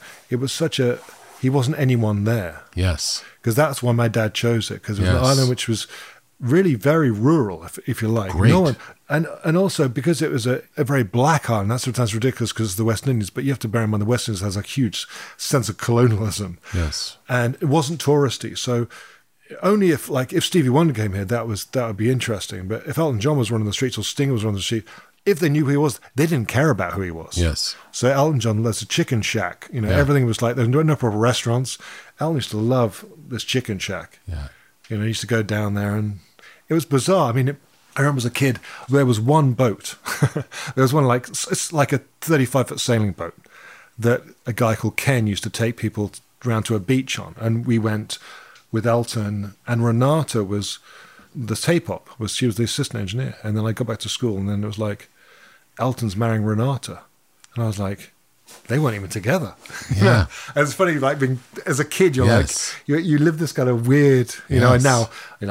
anyone there. Yes. Because that's why my dad chose it, because it was an island which was really very rural, if you like. Great. And also because it was a very black island. That sometimes ridiculous because it's the West Indies, but you have to bear in mind the West Indies has a huge sense of colonialism. Yes. And it wasn't touristy, so only if Stevie Wonder came here, that would be interesting. But if Elton John was running the streets or Sting was running the street, if they knew who he was, they didn't care about who he was. Yes. So Elton John, there's a chicken shack. Everything was like, there were no proper restaurants. Elton used to love this chicken shack. Yeah. He used to go down there, and it was bizarre. I mean, I remember as a kid, there was one boat. There was one it's like a 35-foot sailing boat that a guy called Ken used to take people around to a beach on. And we went with Elton, and Renata was the tape op. She was the assistant engineer. And then I got back to school, and then it was like, Elton's marrying Renata. And I was like, they weren't even together. Yeah. And it's funny, as a kid, you're like, you live this kind of weird, and now,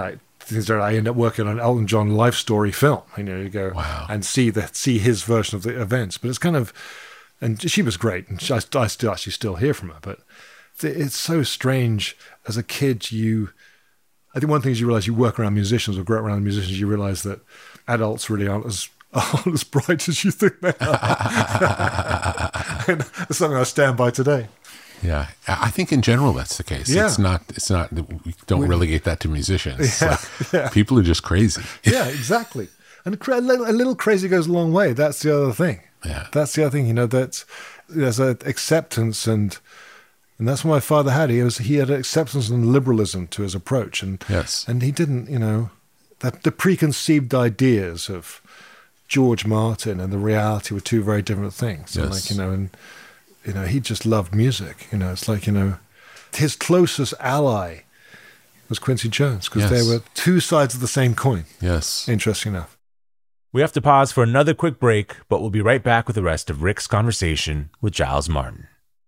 I end up working on an Elton John life story film. You go and see his version of the events. But it's kind of, and she was great. And I still hear from her. But it's so strange as a kid. I think one thing is you realize you work around musicians or grow up around musicians, you realize that adults really aren't as bright as you think they are. And that's something I stand by today. Yeah, I think in general that's the case. Yeah. It's not. We don't relegate that to musicians. People are just crazy. Yeah, exactly. And a little crazy goes a long way. That's the other thing. Yeah, that's the other thing. There's an acceptance, and that's what my father had. He had acceptance and liberalism to his approach, and he didn't. The preconceived ideas of George Martin and the reality were two very different things. Yes. He just loved music. It's like, his closest ally was Quincy Jones, because they were two sides of the same coin. Yes. Interesting enough. We have to pause for another quick break, but we'll be right back with the rest of Rick's conversation with Giles Martin.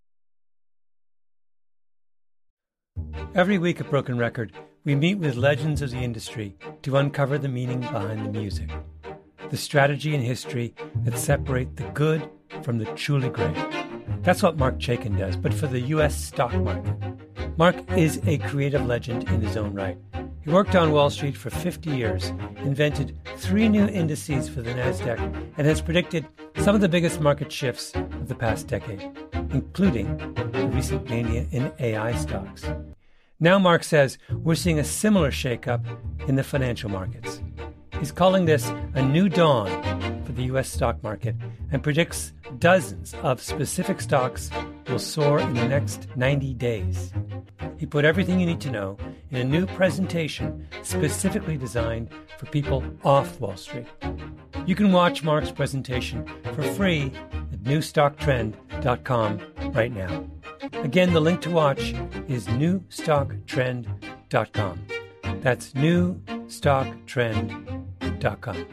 Every week at Broken Record, we meet with legends of the industry to uncover the meaning behind the music, the strategy and history that separate the good from the truly great. That's what Marc Chaikin does, but for the U.S. stock market. Marc is a creative legend in his own right. He worked on Wall Street for 50 years, invented 3 new indices for the NASDAQ, and has predicted some of the biggest market shifts of the past decade, including the recent mania in AI stocks. Now Marc says we're seeing a similar shakeup in the financial markets. He's calling this a new dawn for the U.S. stock market and predicts dozens of specific stocks will soar in the next 90 days. He put everything you need to know in a new presentation specifically designed for people off Wall Street. You can watch Marc's presentation for free newstocktrend.com right now. Again, the link to watch is newstocktrend.com. That's newstocktrend.com.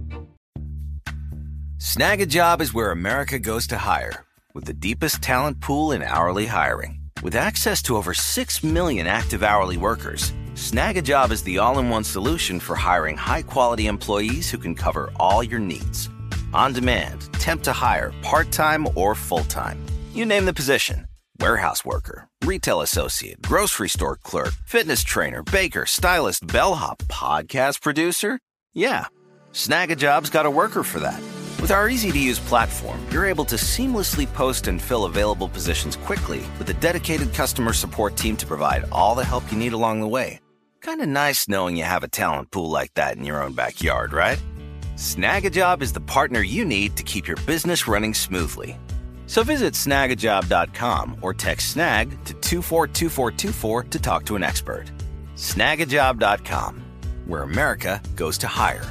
Snag a Job is where America goes to hire, with the deepest talent pool in hourly hiring. With access to over 6 million active hourly workers, Snag a Job is the all-in-one solution for hiring high-quality employees who can cover all your needs. On demand, temp to hire, part-time or full-time. You name the position. Warehouse worker, retail associate, grocery store clerk, fitness trainer, baker, stylist, bellhop, podcast producer. Yeah, Snag a Job's got a worker for that. With our easy-to-use platform, you're able to seamlessly post and fill available positions quickly with a dedicated customer support team to provide all the help you need along the way. Kind of nice knowing you have a talent pool like that in your own backyard, right? Snag a Job is the partner you need to keep your business running smoothly. So visit snagajob.com or text snag to 242424 to talk to an expert. Snagajob.com, where America goes to hire.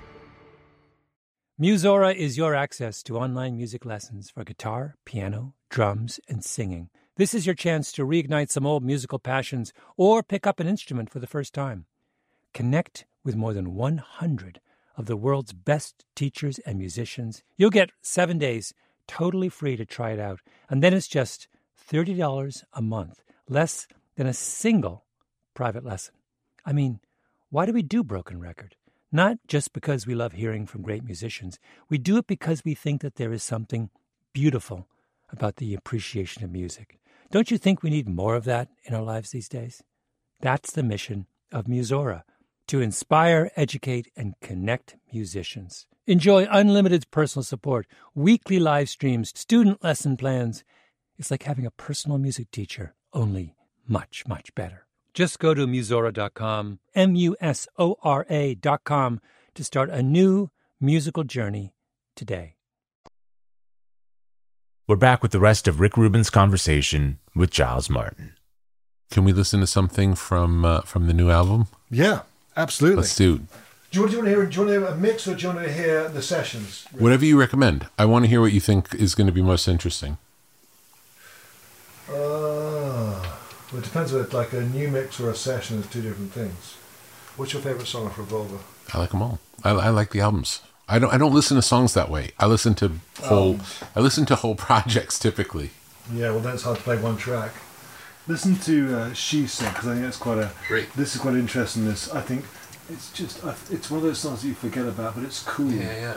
Musora is your access to online music lessons for guitar, piano, drums, and singing. This is your chance to reignite some old musical passions or pick up an instrument for the first time. Connect with more than 100 of the world's best teachers and musicians. You'll get 7 days totally free to try it out, and then it's just $30 a month, less than a single private lesson. I mean, why do we do Broken Record? Not just because we love hearing from great musicians. We do it because we think that there is something beautiful about the appreciation of music. Don't you think we need more of that in our lives these days? That's the mission of Musora, to inspire, educate, and connect musicians. Enjoy unlimited personal support, weekly live streams, student lesson plans. It's like having a personal music teacher, only much, much better. Just go to Musora.com, Musora.com, to start a new musical journey today. We're back with the rest of Rick Rubin's conversation with Giles Martin. Can we listen to something from the new album? Yeah, absolutely. Let's do. Do you want to hear a mix, or do you want to hear the sessions? Whatever you recommend. I want to hear what you think is going to be most interesting. Well, it depends whether it's like a new mix or a session. Is two different things. What's your favourite song of Revolver? I like them all. I like the albums. I don't listen to songs that way. I listen to whole projects typically. Yeah, well, then it's hard to play one track. Listen to She Said, because I think that's great. This is quite interesting. This, I think, it's just it's one of those songs that you forget about, but it's cool. Yeah.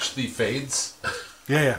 match the fades? Yeah.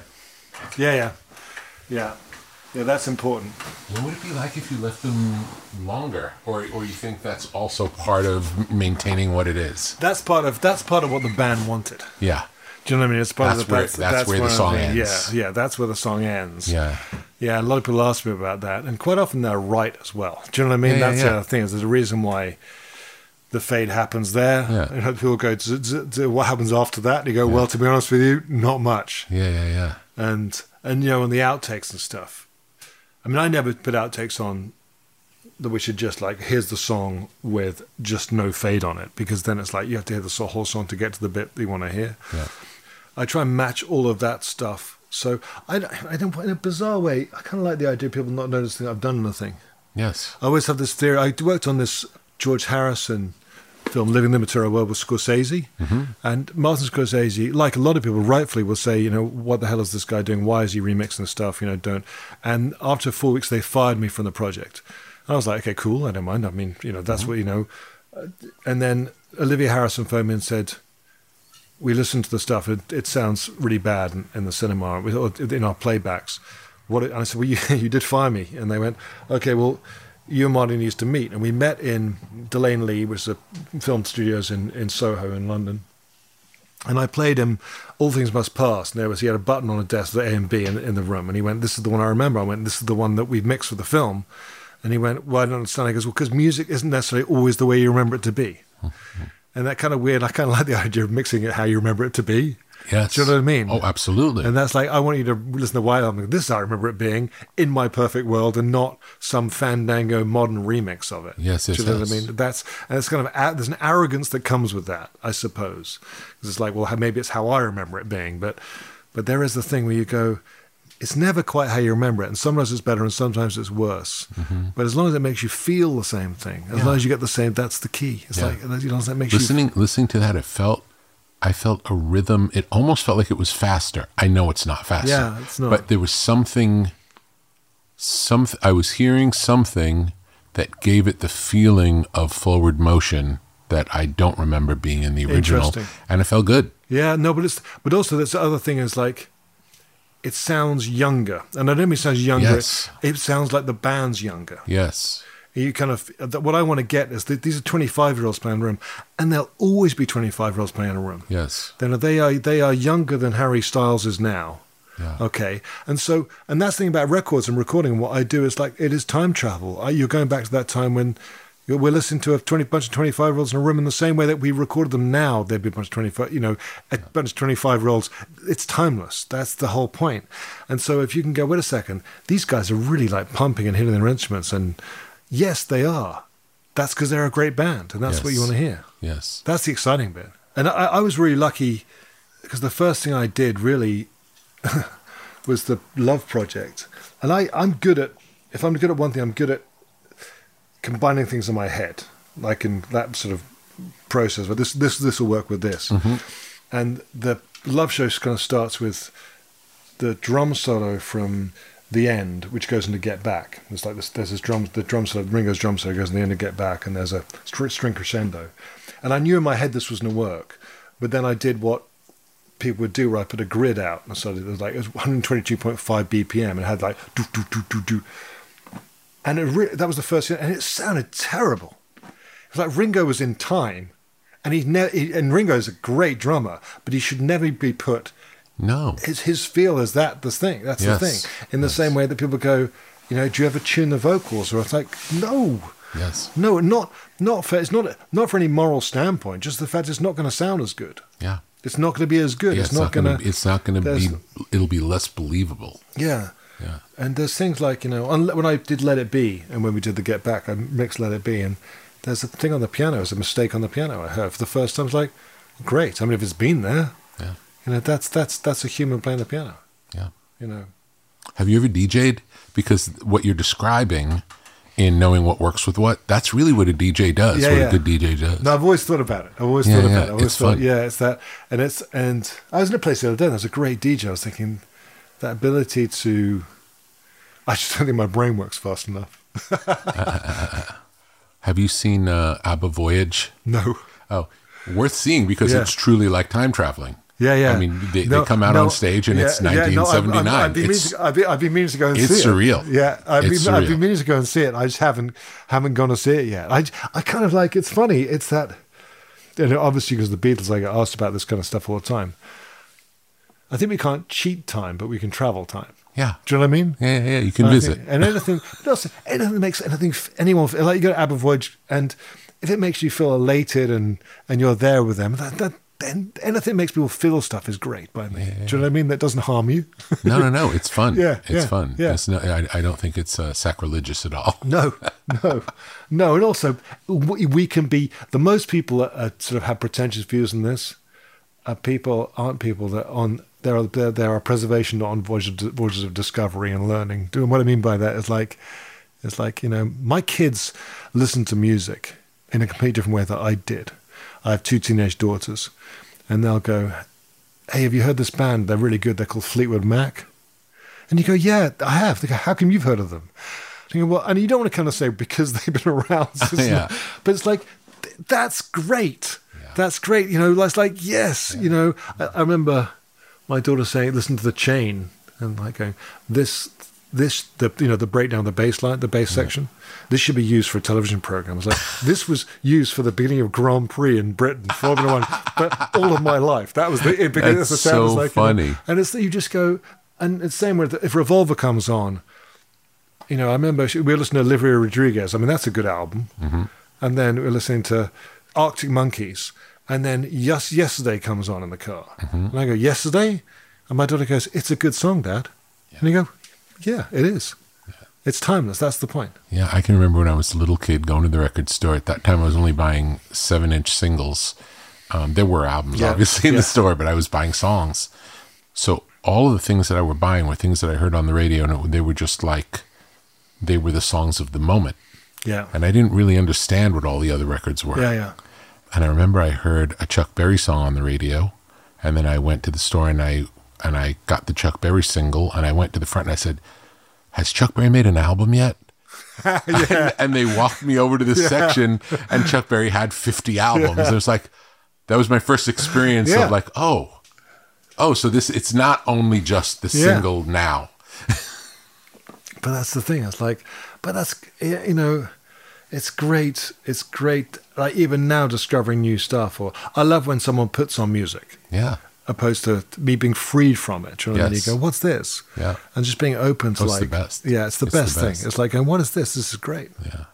Yeah, that's important. What would it be like if you left them longer, or you think that's also part of maintaining what it is? That's part of what the band wanted. Yeah. Do you know what I mean? It's part That's of the where the song ends. Yeah, that's where the song ends. Yeah. Yeah, a lot of people ask me about that, and quite often they're right as well. Do you know what I mean? Yeah, That's yeah. the other thing. Is there's a reason why the fade happens there. Yeah. And people go, what happens after that? And you go, well, to be honest with you, not much. Yeah. And you know, on the outtakes and stuff. I mean, I never put outtakes on that we should just like, here's the song with just no fade on it, because then it's like you have to hear the whole song to get to the bit that you want to hear. Yeah. I try and match all of that stuff. So I don't, in a bizarre way, I kind of like the idea of people not noticing I've done anything. Yes. I always have this theory. I worked on this George Harrison film, Living the Material World, with Scorsese. Mm-hmm. And Martin Scorsese, like a lot of people, rightfully will say, you know, what the hell is this guy doing? Why is he remixing stuff? You know, don't. And after 4 weeks, they fired me from the project. And I was like, okay, cool, I don't mind. I mean, you know, that's what, you know. And then Olivia Harrison phoned me and said, we listened to the stuff. It sounds really bad in the cinema, in our playbacks. And I said, well, you did fire me. And they went, okay, well, you and Marty needs to meet. And we met in Delane Lee, which is a film studios in Soho in London. And I played him All Things Must Pass. And he had a button on a desk with A and B in the room. And he went, this is the one I remember. I went, this is the one that we've mixed with the film. And he went, well, I don't understand. He goes, well, because music isn't necessarily always the way you remember it to be. And that kind of weird, I kind of like the idea of mixing it how you remember it to be. Yes. Do you know what I mean? Oh, absolutely. And that's like, I want you to listen to White Album. This is how I remember it being in my perfect world, and not some Fandango modern remix of it. Yes. Do you know what I mean? And it's kind of, there's an arrogance that comes with that, I suppose. Because it's like, well, maybe it's how I remember it being. But there is the thing where you go, it's never quite how you remember it. And sometimes it's better and sometimes it's worse. Mm-hmm. But as long as it makes you feel the same thing, as long as you get the same, that's the key. It's like, you know, that makes listening to that, I felt a rhythm. It almost felt like it was faster. I know it's not faster. Yeah, it's not. But there was something, I was hearing something that gave it the feeling of forward motion that I don't remember being in the original. Interesting. And it felt good. Yeah, no, but also that's the other thing is like, it sounds younger. And I don't mean it sounds younger. Yes. It sounds like the band's younger. Yes. You kind of, what I want to get is that these are 25-year-olds playing in a room, and they'll always be 25-year-olds playing in a room. Yes. Then they are younger than Harry Styles is now. Yeah. Okay. And that's the thing about records and recording. What I do is like, it is time travel. You're going back to that time when we're listening to a bunch of 25-year-olds in a room in the same way that we recorded them now. There'd be a bunch of 25, a bunch of 25-year-olds. It's timeless. That's the whole point. And so if you can go, wait a second, these guys are really like pumping and hitting their instruments. And yes, they are. That's because they're a great band. And that's what you want to hear. Yes. That's the exciting bit. And I was really lucky because the first thing I did really was the Love Project. And I'm good at, if I'm good at one thing, I'm good at combining things in my head, like in that sort of process. But this will work with this. Mm-hmm. And the Love Show kind of starts with the drum solo from The End, which goes into Get Back. It's like there's this the drum solo, Ringo's drum solo goes in the end of Get Back, and there's a string crescendo. And I knew in my head this was going to work, but then I did what people would do, where I put a grid out, and so it was 122.5 BPM, and it had like do do do do do. And that was the first thing, and it sounded terrible. It was like Ringo was in time, and and Ringo's a great drummer, but he should never be put. No, his feel is that the thing. That's the thing. In the same way that people go, do you ever tune the vocals? Or it's like, no, no, not for. It's not for any moral standpoint. Just the fact it's not going to sound as good. Yeah, it's not going to be as good. Yeah, it's not going to. It's not going to be. It'll be less believable. Yeah. Yeah. And there's things like, when I did Let It Be, and when we did the Get Back, I mixed Let It Be, and there's a thing on the piano, there's a mistake on the piano I heard for the first time. I was like, great. I mean, if it's been there, that's a human playing the piano. Yeah. Have you ever DJ'd? Because what you're describing in knowing what works with what, that's really what a DJ does, a good DJ does. No, I've always thought about it. It's fun. Yeah, it's that. And I was in a place the other day, and there was a great DJ. I was thinking, that ability to, I just don't think my brain works fast enough. Have you seen ABBA Voyage? No. Oh, worth seeing because it's truly like time traveling. Yeah, yeah. I mean, they come out on stage and it's 1979. I've been meaning to go and see it. It's surreal. Yeah, I've been meaning to go and see it. I just haven't gone to see it yet. I kind of like, it's funny. It's that, obviously because the Beatles, I get asked about this kind of stuff all the time. I think we can't cheat time, but we can travel time. Yeah. Do you know what I mean? Yeah. You can visit. And anything that makes anyone feel like you go to Abbey Voyage, and if it makes you feel elated and you're there with them, then anything that makes people feel stuff is great by me. Do you know what I mean? That doesn't harm you. No. It's fun. It's fun. Yeah. I don't think it's sacrilegious at all. No. And also, we can be, the most people that sort of have pretentious views on this aren't people that there are preservation, not on voyages of discovery and learning. And what I mean by that is like, my kids listen to music in a completely different way that I did. I have 2 teenage daughters, and they'll go, "Hey, have you heard this band? They're really good. They're called Fleetwood Mac." And you go, "Yeah, I have." They go, "How come you've heard of them?" And you go, "Well," and you don't want to kind of say because they've been around, but it's like, that's great. Yeah. That's great. It's like, yes. I remember my daughter saying, "Listen to The Chain," and like going, the breakdown, the bass line, the bass section. This should be used for a television program. It's like, this was used for the beginning of Grand Prix in Britain, Formula One, but all of my life. That was That's so funny. And it's that you just go, and it's the same with, if Revolver comes on, I remember we were listening to Olivia Rodriguez. I mean, that's a good album. Mm-hmm. And then we were listening to Arctic Monkeys. And then Yesterday comes on in the car. Mm-hmm. And I go, "Yesterday?" And my daughter goes, "It's a good song, Dad." Yeah. And you go, "Yeah, it is. Yeah. It's timeless. That's the point." Yeah, I can remember when I was a little kid going to the record store. At that time, I was only buying 7-inch singles. There were albums, obviously, in the store, but I was buying songs. So all of the things that I were buying were things that I heard on the radio, and they were just like, they were the songs of the moment. Yeah. And I didn't really understand what all the other records were. Yeah. And I remember I heard a Chuck Berry song on the radio, and then I went to the store and I got the Chuck Berry single, and I went to the front and I said, "Has Chuck Berry made an album yet?" and they walked me over to this section, and Chuck Berry had 50 albums. It was like, that was my first experience of like, oh, so it's not only just the single now. But that's the thing. It's like, but that's, it's great. It's great. Like even now discovering new stuff, or I love when someone puts on music. Yeah. Opposed to me being freed from it. You know what I mean? You go, "What's this?" Yeah. And just being open to it's the best. Yeah, it's the best thing. It's like, and what is this? This is great. Yeah.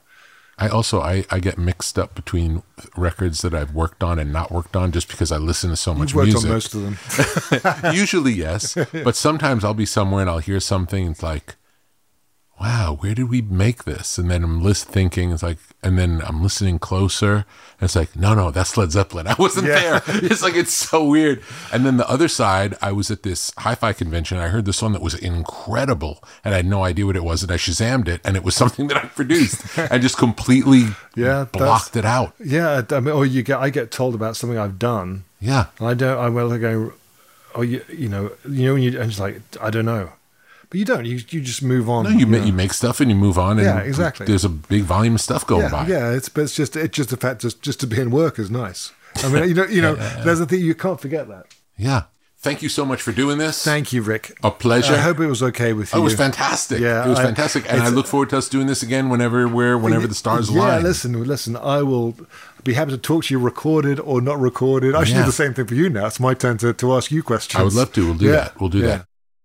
I get mixed up between records that I've worked on and not worked on just because I listen to so much music. You've worked on most of them. Usually, yes. But sometimes I'll be somewhere and I'll hear something. It's like, wow, where did we make this? And then I'm thinking, it's like, and then I'm listening closer, and it's like, no, that's Led Zeppelin. I wasn't there. It's like, it's so weird. And then the other side, I was at this hi-fi convention, and I heard this one that was incredible, and I had no idea what it was, and I Shazammed it, and it was something that I produced, and just completely blocked it out. Yeah, I mean, I get told about something I've done. Yeah. And I go, when and it's like, I don't know. But you don't. You just move on. No, you make stuff and you move on. And exactly. There's a big volume of stuff going by. Yeah, it's just the fact just to be in work is nice. I mean, there's a thing you can't forget that. Yeah. Thank you so much for doing this. Thank you, Rick. A pleasure. I hope it was okay with you. Oh, it was fantastic. Yeah, it was fantastic, and I look forward to us doing this again whenever the stars align. Yeah, listen. I will be happy to talk to you, recorded or not recorded. I should do the same thing for you now. It's my turn to ask you questions. I would love to. We'll do that. We'll do that.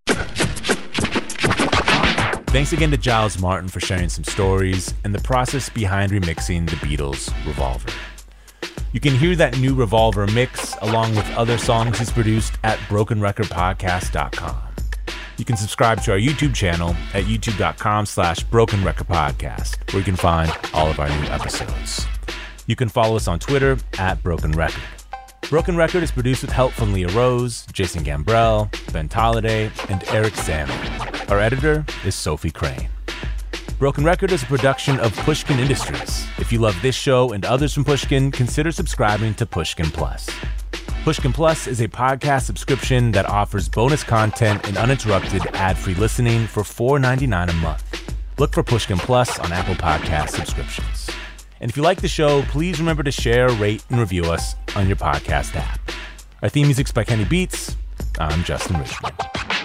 Thanks again to Giles Martin for sharing some stories and the process behind remixing the Beatles' Revolver. You can hear that new Revolver mix along with other songs he's produced at brokenrecordpodcast.com. You can subscribe to our YouTube channel at youtube.com/brokenrecordpodcast, where you can find all of our new episodes. You can follow us on Twitter at Broken Record. Broken Record is produced with help from Leah Rose, Jason Gambrell, Ben Tolliday, and Eric Salmon. Our editor is Sophie Crane. Broken Record is a production of Pushkin Industries. If you love this show and others from Pushkin, consider subscribing to Pushkin Plus. Pushkin Plus is a podcast subscription that offers bonus content and uninterrupted ad-free listening for $4.99 a month. Look for Pushkin Plus on Apple Podcast subscriptions. And if you like the show, please remember to share, rate, and review us on your podcast app. Our theme music's by Kenny Beats. I'm Justin Richmond.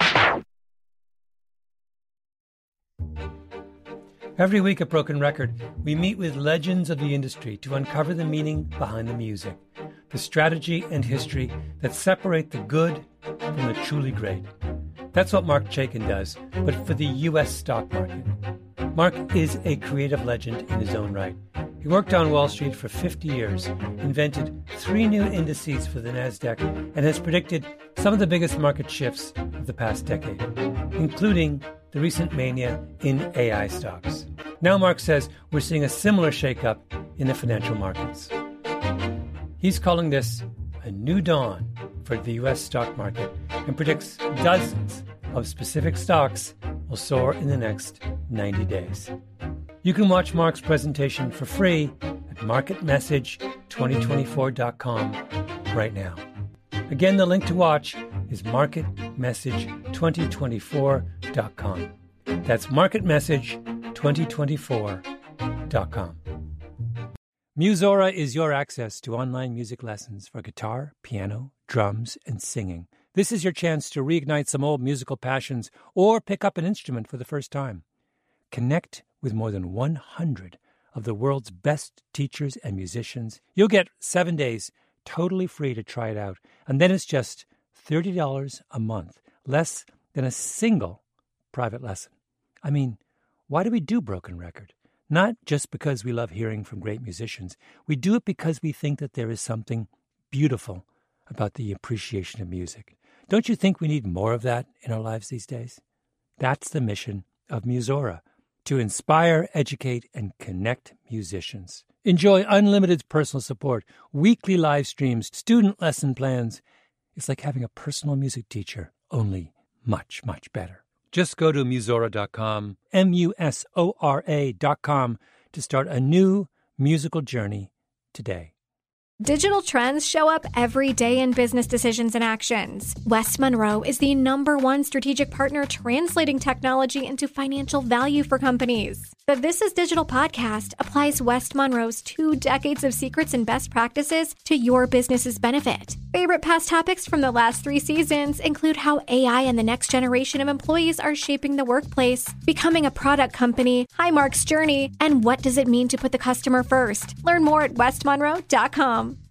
Every week at Broken Record, we meet with legends of the industry to uncover the meaning behind the music, the strategy and history that separate the good from the truly great. That's what Marc Chaikin does, but for the U.S. stock market. Marc is a creative legend in his own right. He worked on Wall Street for 50 years, invented 3 new indices for the NASDAQ, and has predicted some of the biggest market shifts of the past decade, including the recent mania in AI stocks. Now Marc says we're seeing a similar shakeup in the financial markets. He's calling this a new dawn for the U.S. stock market and predicts dozens of specific stocks will soar in the next 90 days. You can watch Marc's presentation for free at marketmessage2024.com right now. Again, the link to watch is marketmessage2024.com. That's marketmessage2024.com. Musora is your access to online music lessons for guitar, piano, drums, and singing. This is your chance to reignite some old musical passions or pick up an instrument for the first time. Connect with more than 100 of the world's best teachers and musicians. You'll get 7 days totally free to try it out, and then it's just $30 a month, less than a single private lesson. I mean, why do we do Broken Record? Not just because we love hearing from great musicians. We do it because we think that there is something beautiful about the appreciation of music. Don't you think we need more of that in our lives these days? That's the mission of Musora, to inspire, educate, and connect musicians. Enjoy unlimited personal support, weekly live streams, student lesson plans. It's like having a personal music teacher, only much, much better. Just go to Musora.com, Musora.com, to start a new musical journey today. Digital trends show up every day in business decisions and actions. West Monroe is the #1 strategic partner translating technology into financial value for companies. The This Is Digital podcast applies West Monroe's 2 decades of secrets and best practices to your business's benefit. Favorite past topics from the last 3 seasons include how AI and the next generation of employees are shaping the workplace, becoming a product company, Highmark's journey, and what does it mean to put the customer first. Learn more at westmonroe.com.